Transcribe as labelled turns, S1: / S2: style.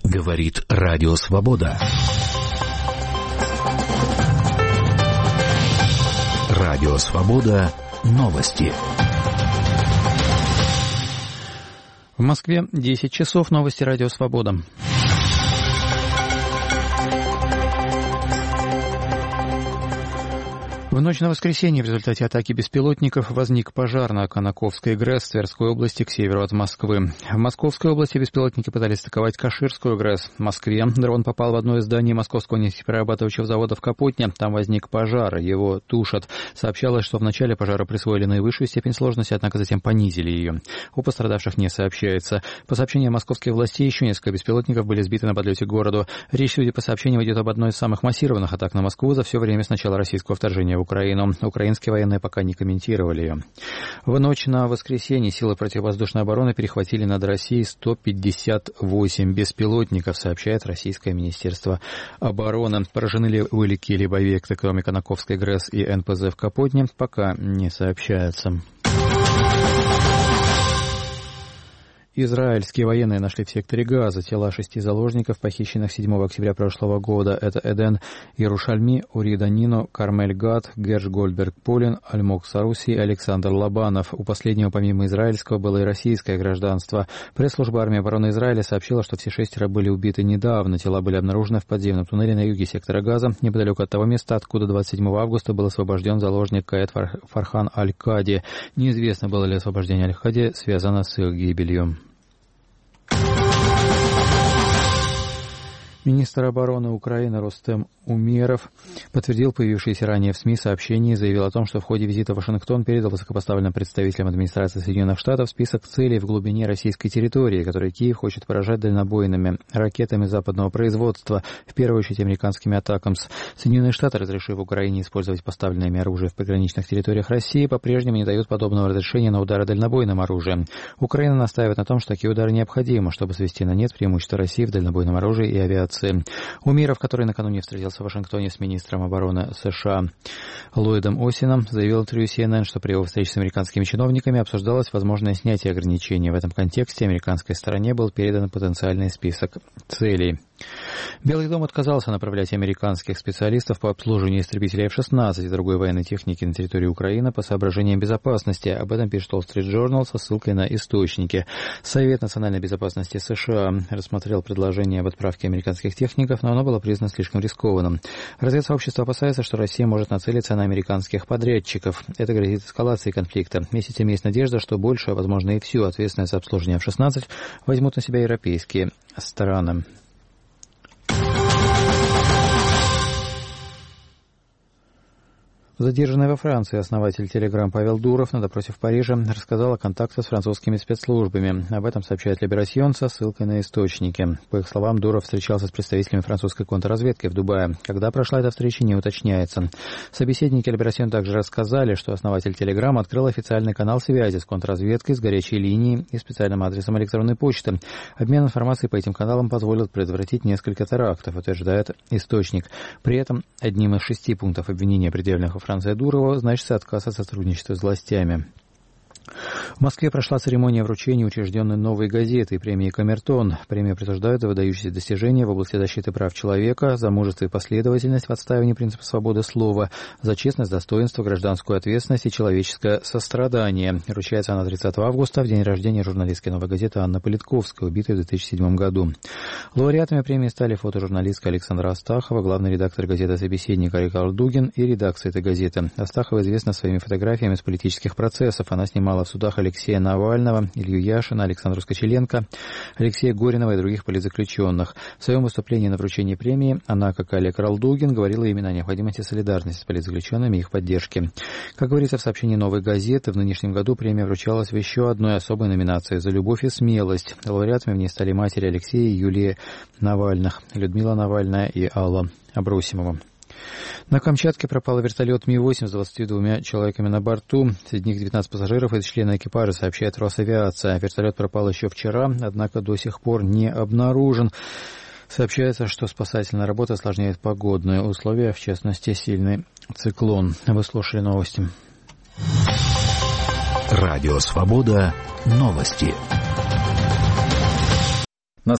S1: Говорит Радио Свобода. Радио Свобода. Новости.
S2: В Москве 10 часов. Новости Радио Свобода. В ночь на воскресенье в результате атаки беспилотников возник пожар на Конаковской ГРЭС Тверской области к северу от Москвы. В Московской области беспилотники пытались атаковать Каширскую ГРЭС. В Москве дрон попал в одно из зданий Московского нефтеперерабатывающего завода в Капотне. Там возник пожар, его тушат. Сообщалось, что в начале пожара присвоили наивысшую степень сложности, однако затем понизили ее. О пострадавших не сообщается. По сообщениям московских властей, еще несколько беспилотников были сбиты на подлете к городу. Речь, судя по сообщениям, идет об одной из самых массированных атак на Москву за все время с начала российского вторжения в Украину. Украинские военные пока не комментировали ее. В ночь на воскресенье силы противовоздушной обороны перехватили над Россией 158 беспилотников, сообщает Российское Министерство обороны. Поражены ли какие-либо объекты, кроме Конаковской ГРЭС и НПЗ в Капотне, пока не сообщается. Израильские военные нашли в секторе Газа тела 6 заложников, похищенных 7 октября прошлого года. Это Эден Ярушальми, Ури Данино, Кармель Гад, Герш Гольдберг Полин, Альмок Саруси и Александр Лобанов. У последнего помимо израильского было и российское гражданство. Пресс-служба армии обороны Израиля сообщила, что все 6 были убиты недавно. Тела были обнаружены в подземном туннеле на юге сектора Газа, неподалеку от того места, откуда 27 августа был освобожден заложник Каэт Фархан Аль-Кади. Неизвестно, было ли освобождение Аль-Кади связано с их гибелью. Министр обороны Украины Рустем Умеров подтвердил появившиеся ранее в СМИ сообщения и заявил о том, что в ходе визита в Вашингтон передал высокопоставленным представителям администрации Соединенных Штатов список целей в глубине российской территории, которые Киев хочет поражать дальнобойными ракетами западного производства, в первую очередь американскими атакамс. Соединенные Штаты, разрешив Украине использовать поставленное ими оружие в пограничных территориях России, по-прежнему не дают подобного разрешения на удары дальнобойным оружием. Украина настаивает на том, что такие удары необходимы, чтобы свести на нет преимущество России в дальнобойном оружии и авиации. Умеров, который накануне встретился в Вашингтоне с министром обороны США Ллойдом Остином, заявил в интервью CNN, что при его встрече с американскими чиновниками обсуждалось возможное снятие ограничений. В этом контексте американской стороне был передан потенциальный список целей. Белый дом отказался направлять американских специалистов по обслуживанию истребителей F-16 и другой военной техники на территорию Украины по соображениям безопасности. Об этом пишет Wall Street Journal со ссылкой на источники. Совет национальной безопасности США рассмотрел предложение об отправке американских техников, но оно было признано слишком рискованным. Разведсообщество опасается, что Россия может нацелиться на американских подрядчиков. Это грозит эскалацией конфликта. Вместе с тем есть надежда, что больше, а возможно и всю ответственность за обслуживание F-16 возьмут на себя европейские страны. Задержанный во Франции основатель Telegram Павел Дуров на допросе в Париже рассказал о контактах с французскими спецслужбами. Об этом сообщает Либерасьон со ссылкой на источники. По их словам, Дуров встречался с представителями французской контрразведки в Дубае. Когда прошла эта встреча, не уточняется. Собеседники Либерасьон также рассказали, что основатель Telegram открыл официальный канал связи с контрразведкой, с горячей линией и специальным адресом электронной почты. Обмен информацией по этим каналам позволил предотвратить несколько терактов, утверждает источник. При этом одним из 6 пунктов обвинения, предъявленных во Франции Дурова, значится отказ от сотрудничества с властями. В Москве прошла церемония вручения учрежденной новой газеты и премии «Камертон». Премию присуждают за выдающиеся достижения в области защиты прав человека, за мужество и последовательность в отстаивании принципа свободы слова, за честность, достоинство, гражданскую ответственность и человеческое сострадание. Вручается она 30 августа, в день рождения журналистки «Новой газеты» Анны Политковской, убитой в 2007 году. Лауреатами премии стали фотожурналистка Александра Астахова, главный редактор газеты «Собеседник» Рикард Дугин и редакция этой газеты. Астахова известна своими фотографиями с политических процессов. Она снимала в судах Алексея Навального, Илью Яшина, Александру Скочеленко, Алексея Горинова и других политзаключенных. В своем выступлении на вручении премии она, как и Олег Ралдугин, говорила именно о необходимости солидарности с политзаключенными и их поддержки. Как говорится в сообщении «Новой газеты», в нынешнем году премия вручалась в еще одной особой номинации «За любовь и смелость». Лауреатами в ней стали матери Алексея и Юлии Навальных, Людмила Навальная и Алла Абросимова. На Камчатке пропал вертолет Ми-8 с 22 человеками на борту. Среди них 19 пассажиров и члены экипажа, сообщает Росавиация. Вертолет пропал еще вчера, однако до сих пор не обнаружен. Сообщается, что спасательная работа осложняет погодные условия, в частности, сильный циклон. Вы слушали новости.
S1: Радио «Свобода». Новости.